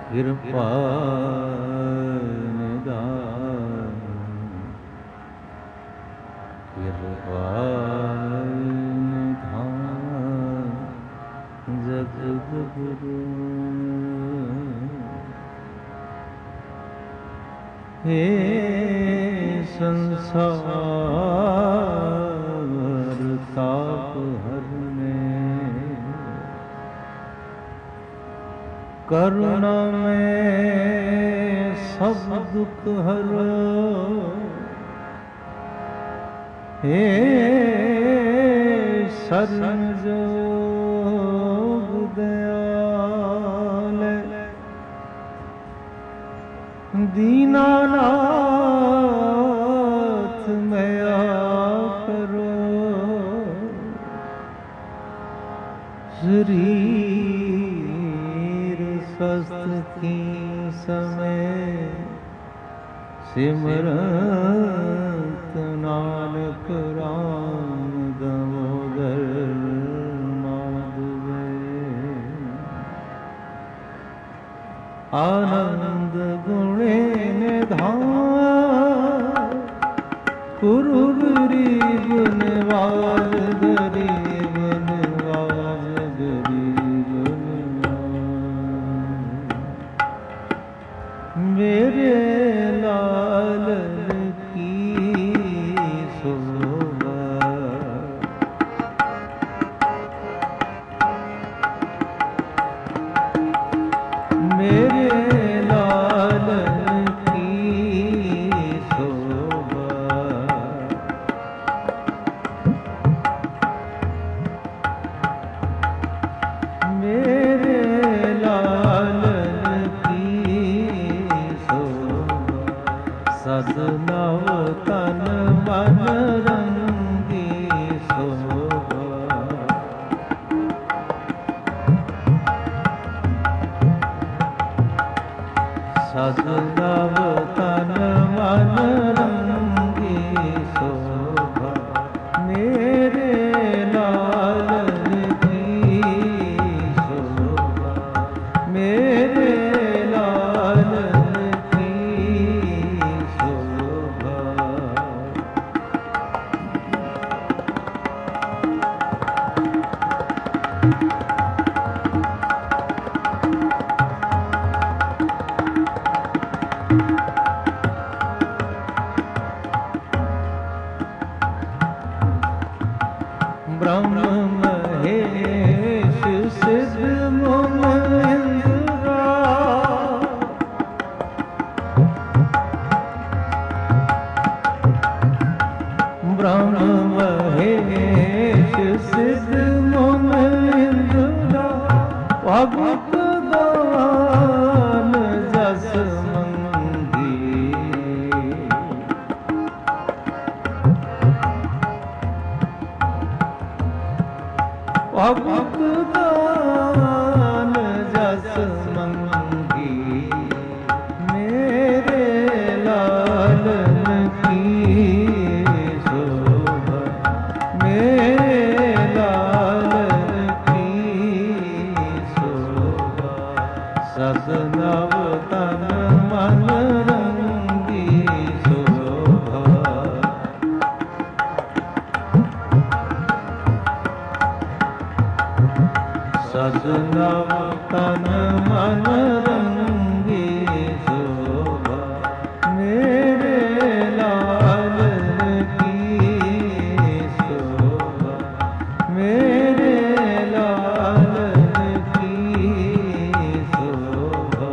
कृपा निधान कृपा निधान जगद्गुरु। हे संसार ताप हरने करुणा में सब दुख हरो। हे शरण जोग दयाल दीनानाथ मया करो। शरीर स्वस्थ की समय सिमरत नानक राम दामोदर माधव। आनंद गुणे निधान गुरु गरीब निवाज गरीब निवाज गरीब निवाज। मेरे लाल की शोभा मेरे लाल की शोभा मेरे लाल की शोभा सदनव तन मन रंगी शोभा। सदनव तन मन रंगी शोभा मेरे लाल की शोभा मेरे लाल की शोभा। ब्रह्म महेश सिद्ध मुन इंद्रा ब्रह्म महेश सिद्ध मुन इंद्रा भगत दान जस मंगी। भगत दान जस मंगी मेरे लाल की शोभा मेरे लाल की शोभा सदनव तन मन रंगी शोभा। सदनव तन मन रंगी शोभा मेरे लाल की शोभा मेरे लाल की शोभा।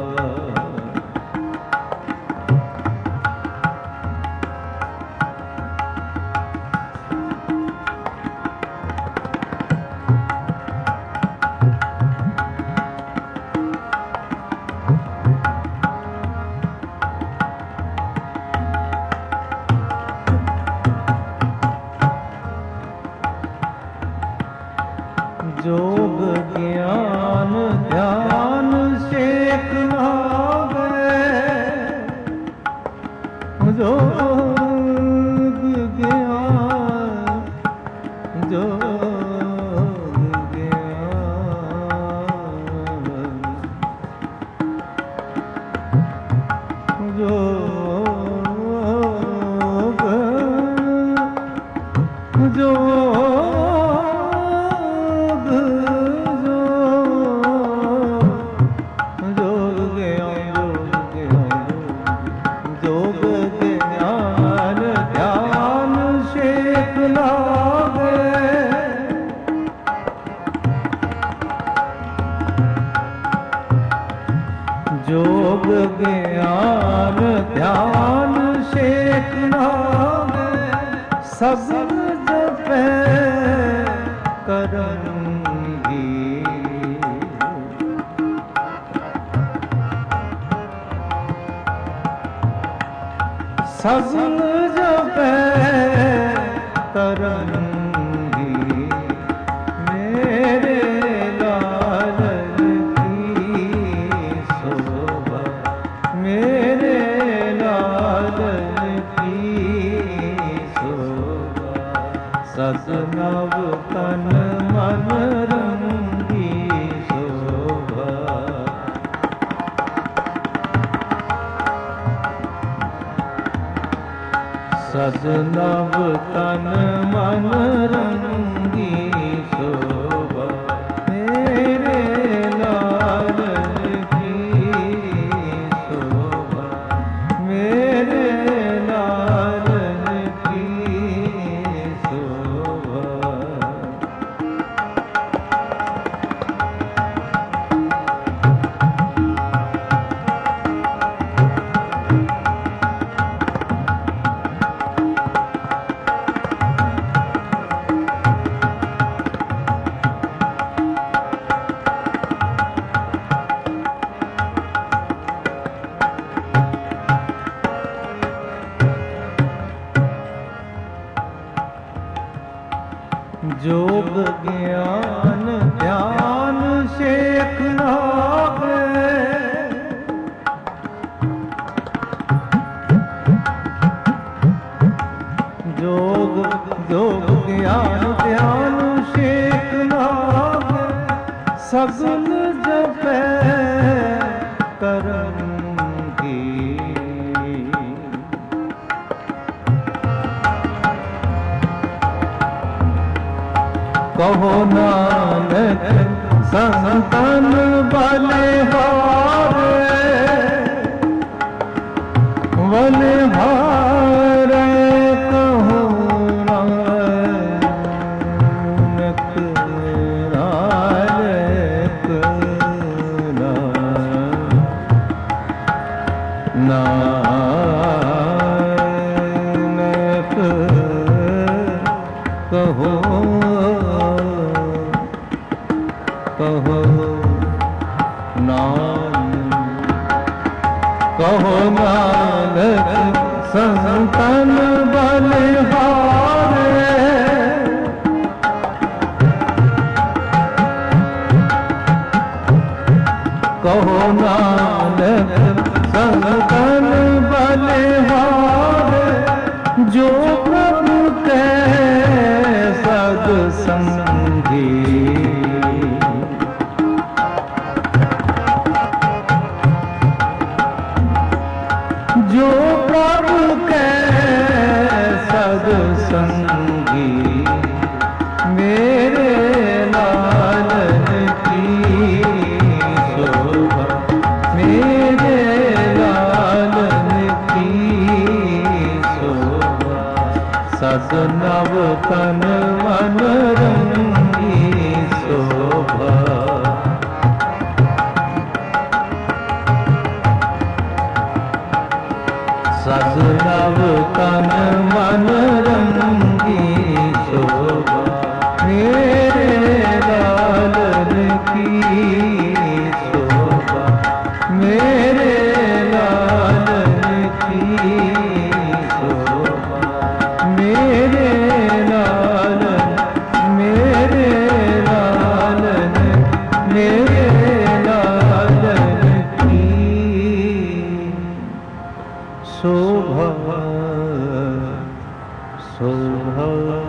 जोग ज्ञान ध्यान शेख नाम सगल जपे करंगी। सगल जपे करंगी मेरे लालन की शोभा, मेरे लालन की शोभा। सतनव तन मन रंगी शोभा। सतनव तन मन रंगी शोभा, मेरे लालन की शोभा, मेरे लालन की शोभा। जोग ज्ञान ध्यान शेख नाम जोग जोग ज्ञान ध्यान शेख नाम सगल जपे करंगी। कहो नानक संतन बलिहारे, बलिहारे कहो नानक नानक नानक कहो कहो नानक संतन बलिहारे, कहो नानक संतन बलिहारे। जो प्रभु के सद संगी, जो प्रभु के सद संगी, मेरे लालन की शोभा, मेरे लालन की शोभा। सतनव तन मन रंगी शोभा। सतनव तन मन रंगी शोभा, मेरे लालन की शोभा, मेरे लालन की शोभा, मेरे लालन, मेरे लालन, मेरे लालन की शोभा शोभा।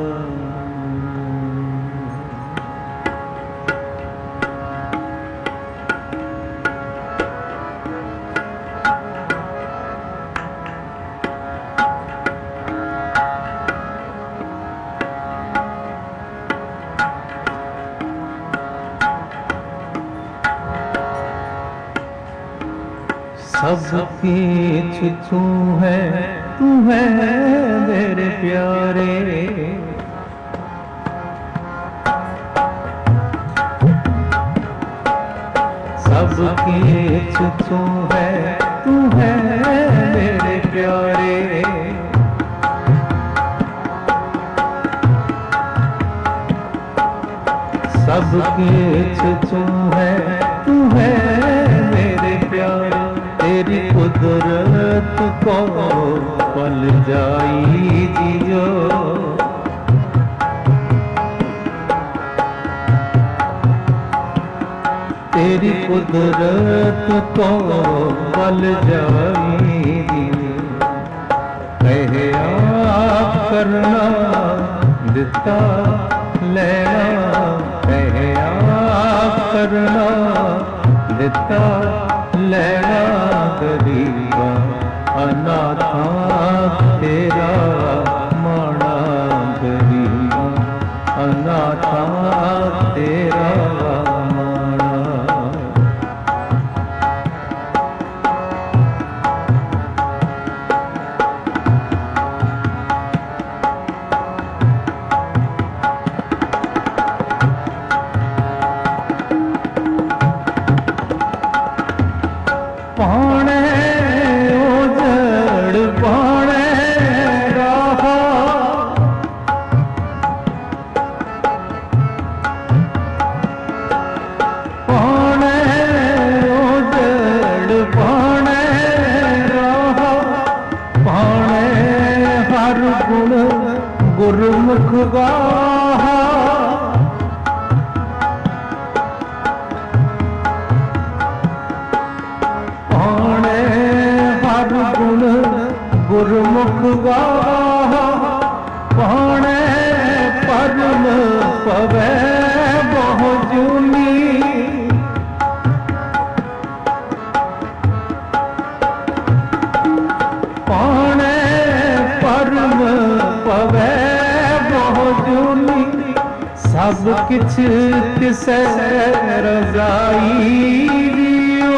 सबकी तू है मेरे प्यारे। सब सबके तू है मेरे प्यारे। सबके तू है मेरे प्यारे। तेरी कुदरत को पल जाई जियो, तेरी कुदरत को पल जाई जियो। कहे आप करना दिता लेना, कहे आप करना दिता लेना। गरीबा अनाथा तेरा माना, गरीबा अनाथा तेरा माना। पाणे उजड़ पाणे रहा, पाणे उजड़ पाणे रहा। पाणे हर गुण गुरमुख गाहा, गुरमुख गाहा। पाणे परम पवै बहु जूनी, पाणे परम पवै बहु जूनी। सब किछ तिसै रजाई दियो,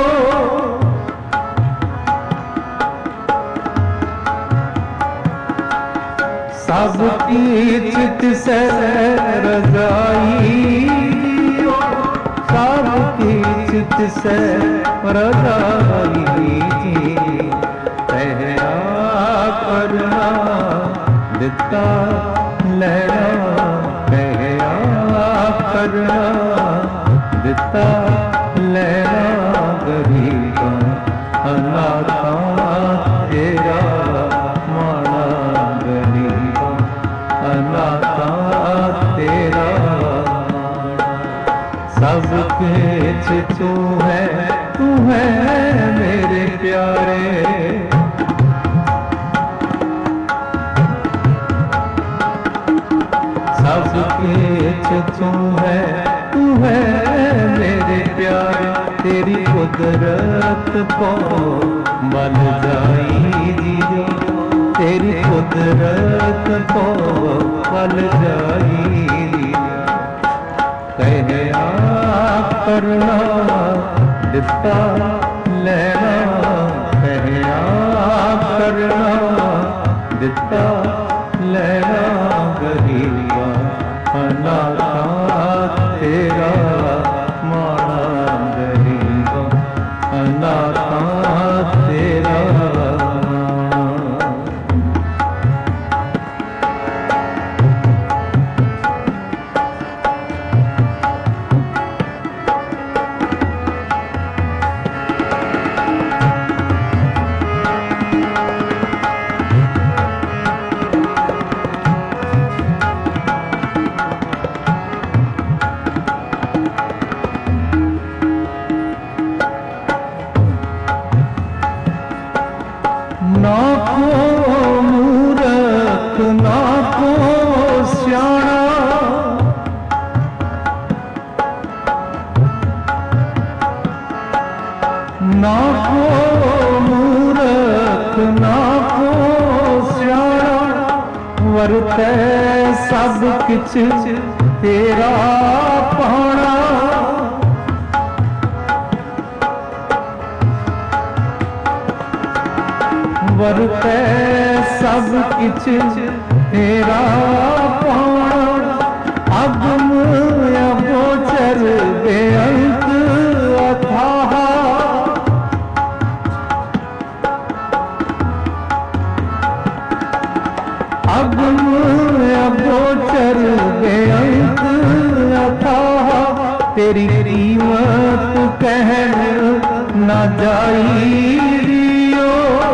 सब कीच तिसै रजाई दियो, सब कीच तिसै रजाई दियो। पहरा करना दिता लेना, पहरा करना दिता लेना। गरीबा अनाथा तेरा माना, गरीबा अनाथा तेरा। सबके तू है मेरे प्यारे। सबके तू है मेरे प्यारे। तेरी कुदरत को बल जाई जियो, तेरी कुदरत को बल जाई जियो। कहे आप करना दिता लेना, कहे आप करना दिता लेना। गरीबा अनाथा तेरा माना, गरीबा अनाथा तेरा माना। ना को मूरख ना को स्याणा, ना को मूरख ना को स्याणा। वरतै सब किछ तेरा पाना, वरतै सब किछ तेरा पाना। अगम अगोचर बेअंत अथाह, तेरी कीमत कहन ना जाई जियो।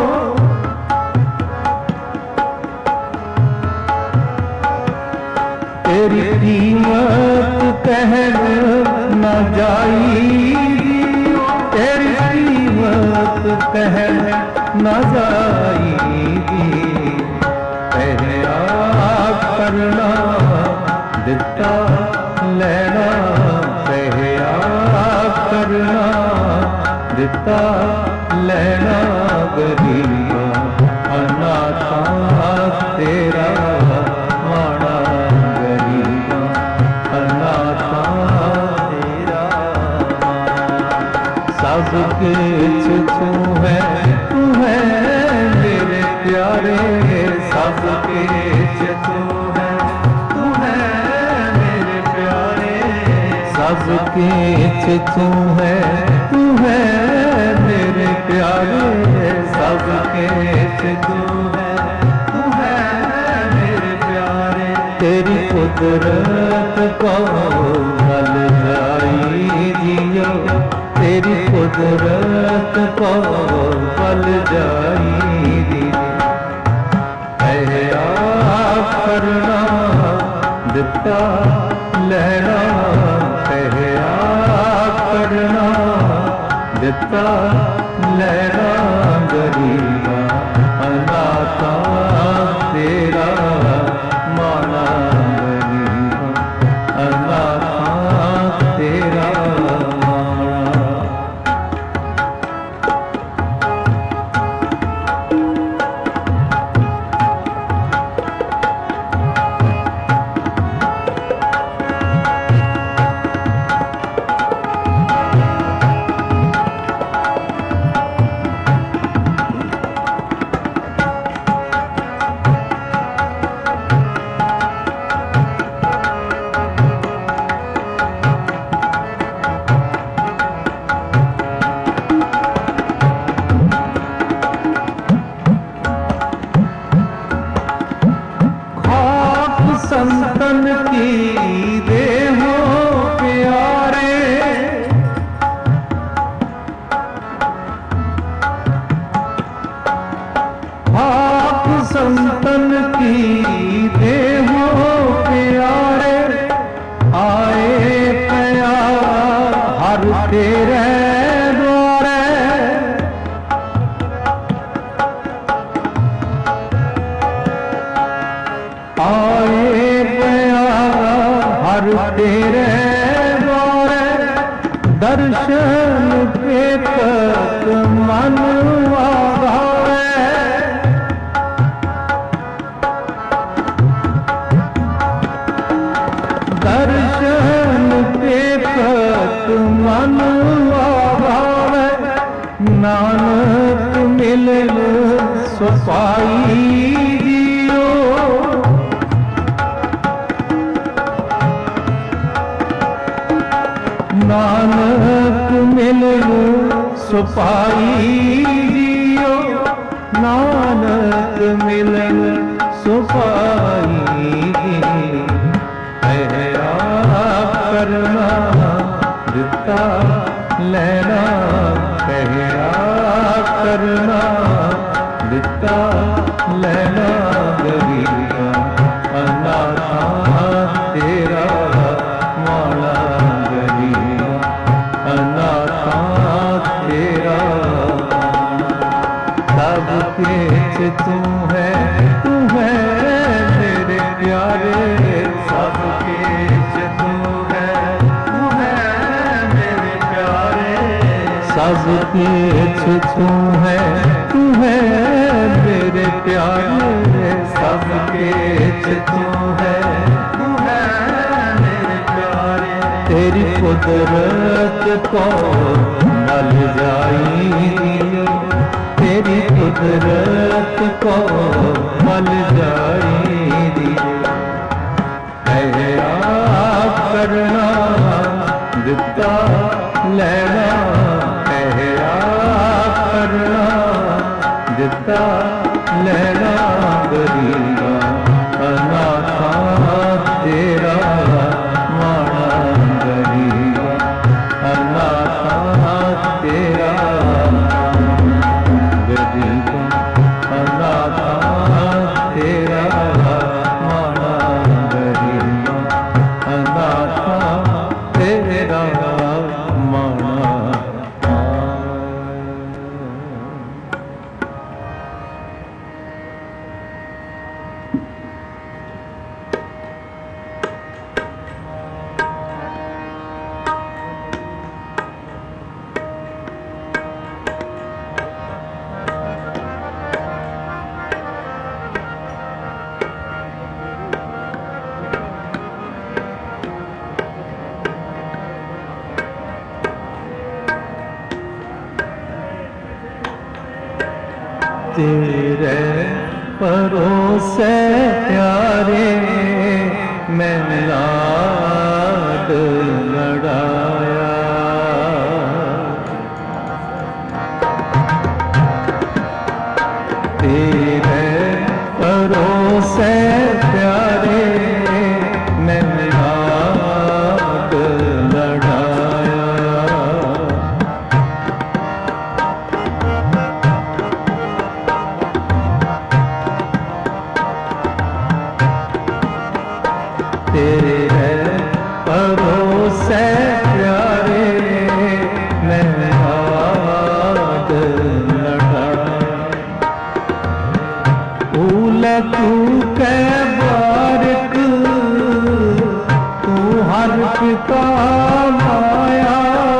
तेरी कीमत कहन ना जाई जियो। तेरी कीमत कहन ना जाई जियो। पहया करना दिता लेना, पहया करना दिता लेना, गरीबा अनाथा तेरा माड़ा, गरीबा अनाथा तेरा। सब कुछ तू है मेरे प्यारे, सब कुछ तू है मेरे प्यारे। सब कुछ तू है मेरे प्यारे। सब कुछ तू है मेरे प्यारे। तेरी कुदरत को भल जाई जियो। तेरी कुदरत को भल जाई जियो। पहया करना दिता लेना, पहया करना दिता लेना, गरीबा अनाथा तेरा माना, गरीबा अनाथा तेरा माना। संतन की देहो प्यारे, आप संतन की देहो प्यारे। आए पया हर तेरे द्वारे, आए हर तेरे द्वारे। दर्शन के तक मन आधारे, दर्शन के तक मन आधारे। नानक मिलन सुपाई जियो। नानक मिलन सुपाई जियो। नानक मिलन सुपाई जियो। पहया करना दिता लेना, पहया करना दिता लेना, गरीबा अनाथा तेरा माड़ा, गरीबा अनाथा तेरा। सब कुछ तू है मेरे प्यारे। सब कुछ तू है मेरे प्यारे। सब कुछ तू है मेरे प्यारे। सब कुछ तू है मेरे प्यारे। तेरी कुदरत को भल जाई जियो। तेरी कुदरत को भल जाई जियो। पहया करना दिता लेना, पहया करना दिता लेना, गरीबा अनाथा तेरा माड़ा, गरीबा तेरे परोसे प्यारे मैं लाड लड़ाया। तेरे परोसे प्यारे मैं लाड लड़ाया। तेरे परोसे प्यारे मैं लाड लड़ाया। फूल तू कै बारिक तू हर पिता माया।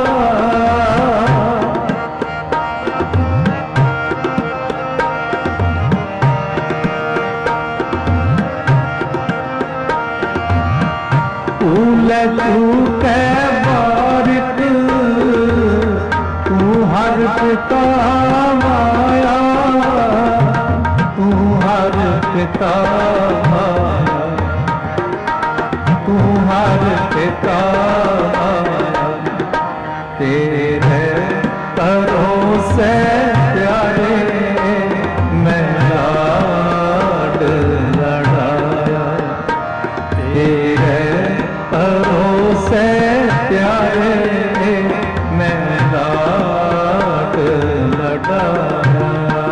फूल तू कै बारिक तू हर पिता माया। तू हर पिता माया। तू हर पिता माया। तेरे परोसे प्यारे मैं लाड लड़ाया। तेरे परोसे प्यारे मैं लाड लड़ाया।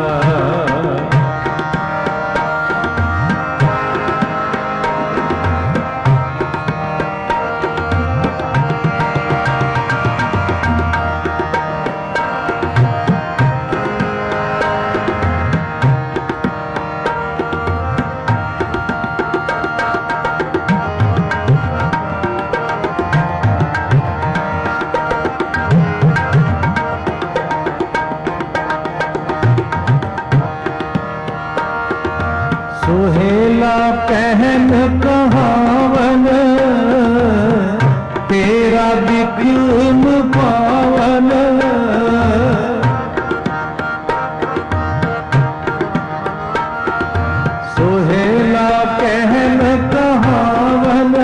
सुहेला पहन कहावन तेरा विक्रम पावन। सुहेला पहन कहावन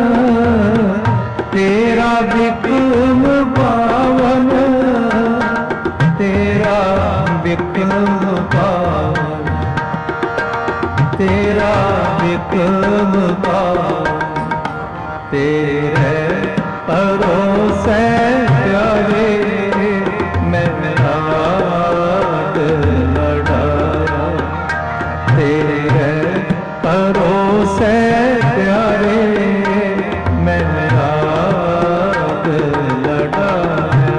तेरा विक्रम पावन। तेरा विक्रम पावन। तेरा विक्रम पावन। तेरे परोसे प्यारे मैं लाड लड़ाया। तेरे परोसे प्यारे मैं लाड लड़ाया।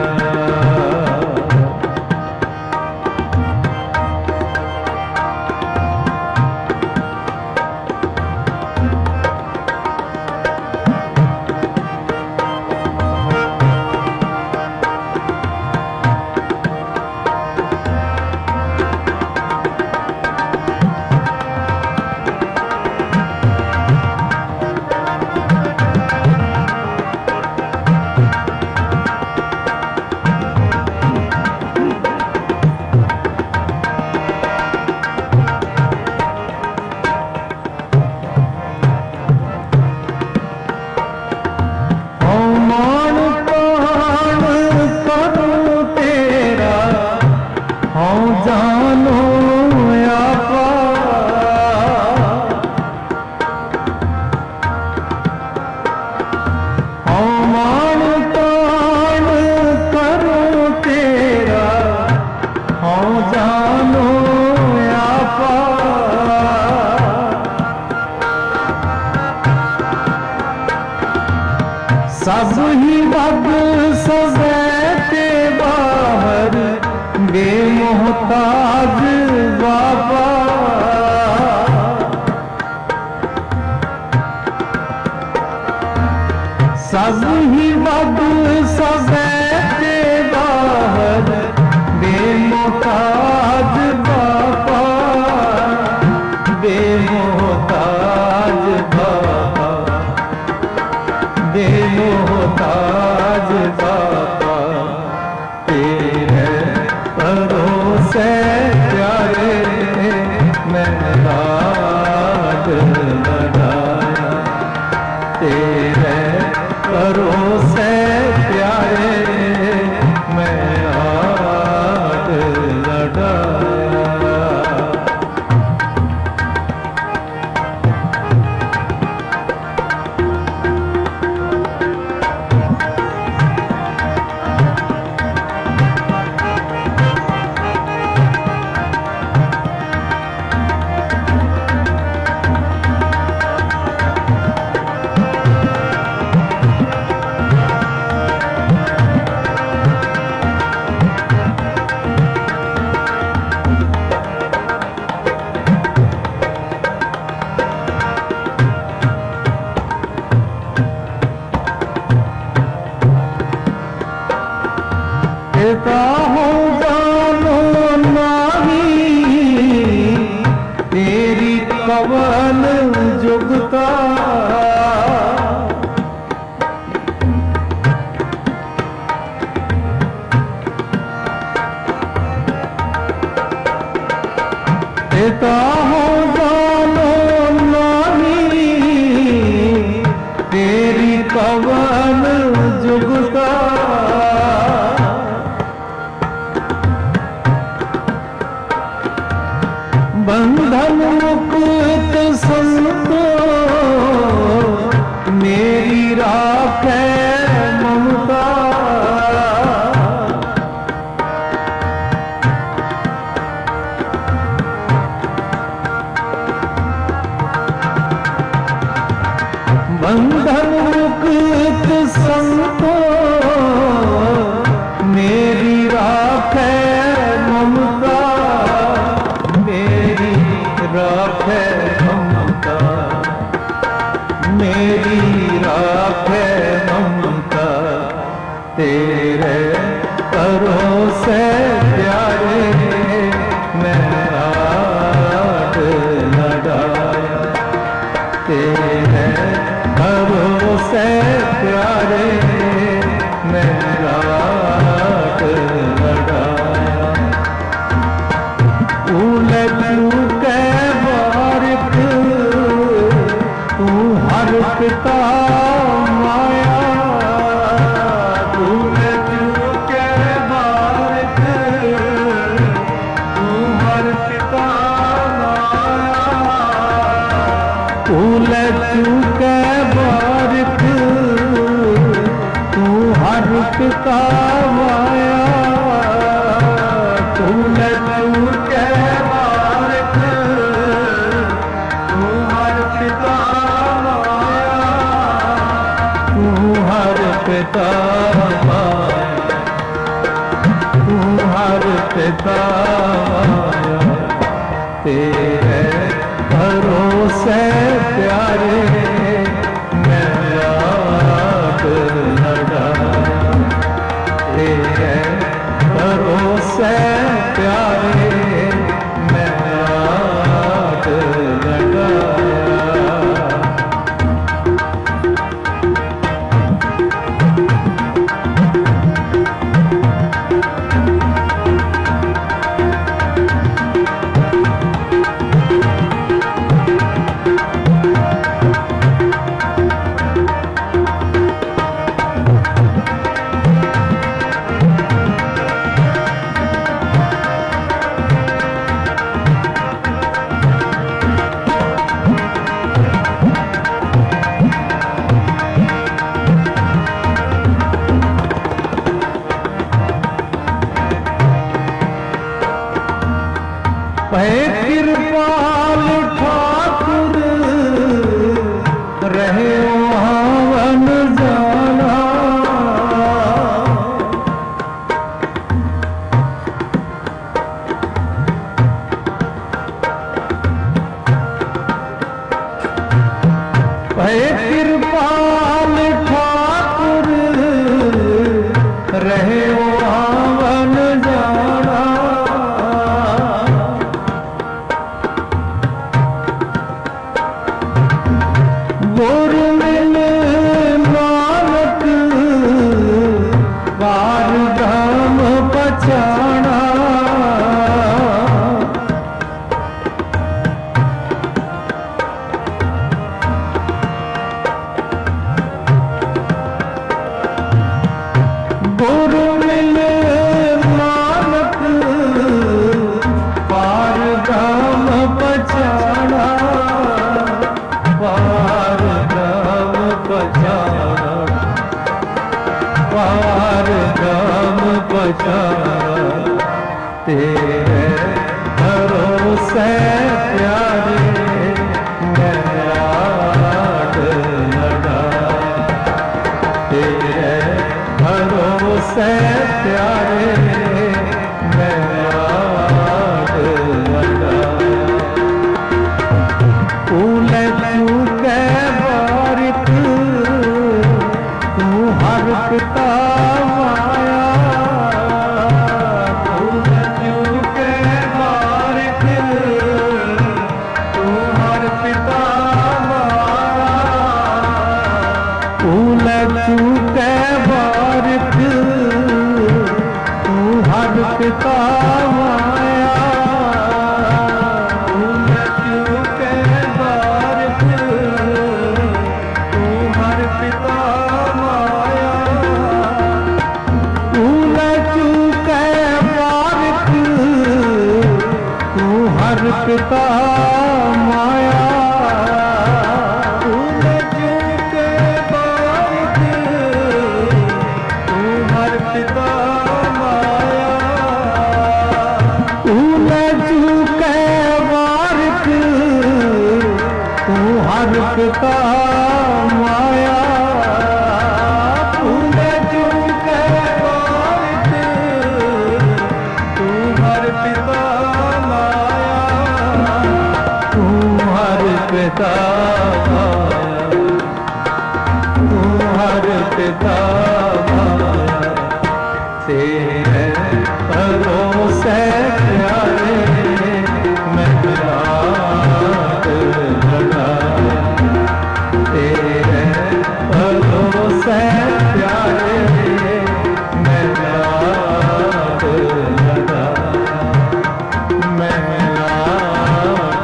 सब ही वक्त सजैते बाहर बेमोहताज बाबा। सब ही वक्त सजैते बाहर बेमोहताज बाबा। बेमोहताज बाबा। बेमोहताज बाबा। तेरे परोसे पिता हो जानो नहीं, तेरी कवन जुगता। बंधन मुक्त संतो मेरी राखे ममता। बंधन मुक्त संतो मेरी राखे ममता। मेरी राखे ममता, मेरी राखे ममता। तेरे भरोसे प्यारे मैं रात लड़ाया। तेरे भरोसे प्यारे मैं रात लड़ाया। उलझू के बारिक तू हर पिता माया। उलझू के बारिक तू हर पिता माया। उलझू के बारिक तू हर पिता माया। उलझू के बारिक तू हर पिता माया। तू हर पिता माया, तू हर पिता माया। तेरे भरोसे प्यारे मैं रात लड़ाया। तेरे भरोसे प्यारे मैं रात लड़ाया। कृपाल ठाकुर रहे वन जाना। कृपाल ठाकुर रहे वन जाना। गुरु मिले नानक पार धाम पछाना। गुरु मिले नानक पार धाम पछाना। पार धाम पछाना, पार धाम पछाना। तेरे भरोसे प्यारे मैं रात लड़ाया। तेरे भरोसे प्यारे मैं रात लड़ाया। उलझू के बारिक तू हर पिता माया। उलझू के बारिक तू हर पिता माया। उलझू के बारिक तू हर पिता माया। पिता माया तूने चूके बारिक तू हर पिता माया तूने चूके बारिक तू हर पिता माया तूने चूके बारिक तू हर पिता पिता तू हर पिता तेरे भरोसे प्यारे मैं रात लगाया तेरे भरोसे प्यारे मैं रात लगाया मैं रात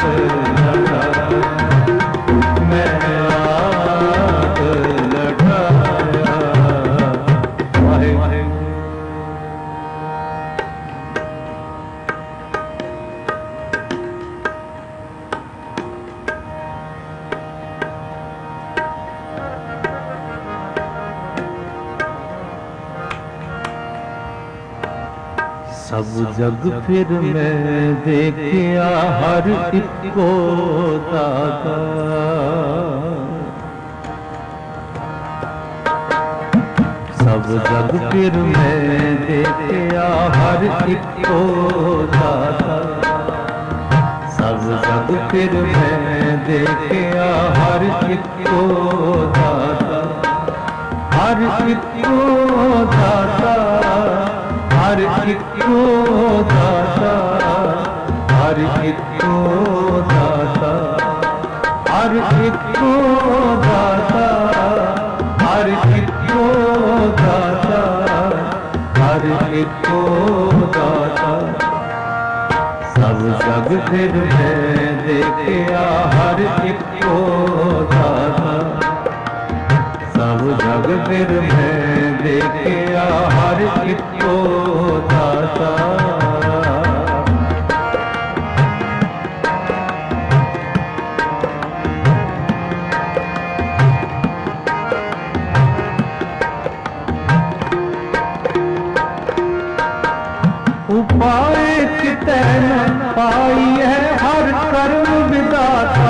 सब जग फिर मैं देखिया हर एक को दाता सब जग फिर मैं देखिया हर एक को दाता सब जग फिर मैं देखिया हर एक को दाता हर एक को दाता हर एक को दाता हर एक को दाता हर एक को दाता हर एक को दाता हर एक को दाता सब जग फिर मैं देखिया हर एक को दाता सब जग फिर मैं देखिया हर एक को दाता उपाय कितै न पाई है हर कर्म विदाता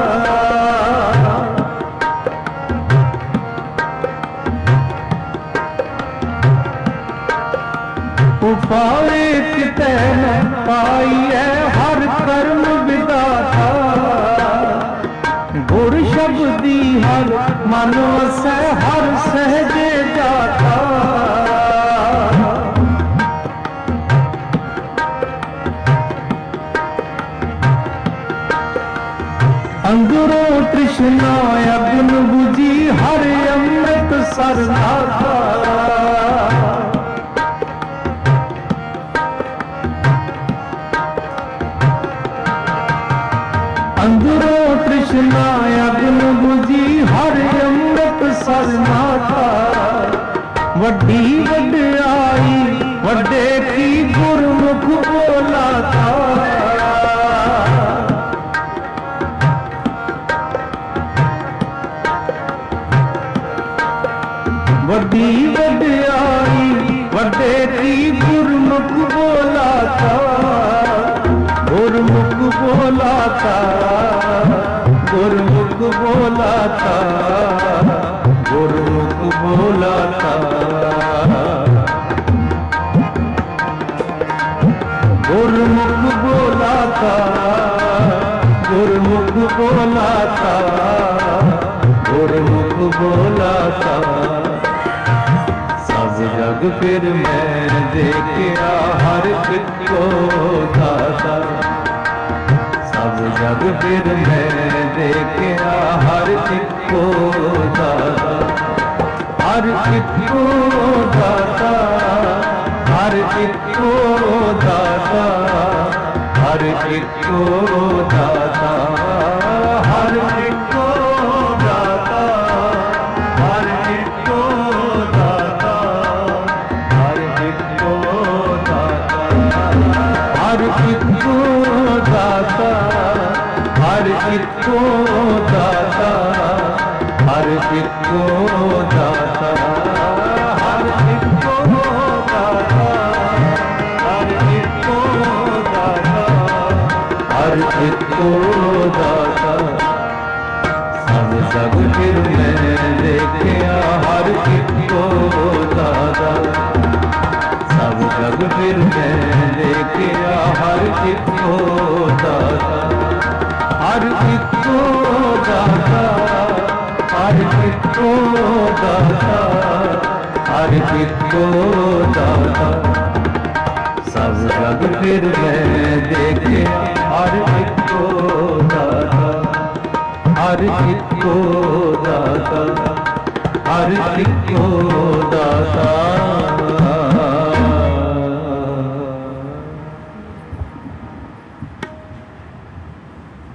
उपाय कितै न पाई है हर कर्म विदाता गुर शब्दी हर मन वसै हर सहजे जाता अंदरों तृष्णा अग्न बुझी हर अमृत सरनाथा अंदरों तृष्णा अग्न बुझी हर अमृत सरनाथा वड्डी वड्याई वड्डे की गुरमुख बोला था वड्डी वड्याई वड्डे की गुरमुख बोला था गुरमुख बोला था गुरमुख बोला था गुरमुख बोला था गुरमुख बोला था गुरमुख बोला था गुरमुख बोला था सब जग फिर मैं देखिया हर एक को दाता सब जग फिर मैं देखिया हर एक को दाता हर एक को दाता हर एक को दाता हर एक को दाता हर एक को दाता हर एक को दाता हर एक को दाता हर एक को दाता इको दाता, हर इको दाता, हर इको दाता, हर इको दाता, हर इको दाता। सब जग फिर मैं देखिया हर इको दाता, सब जग फिर मैं देखिया हर इको दाता, हर इको दाता, हर इको दाता, हर इको दाता। सब जग फिर मैं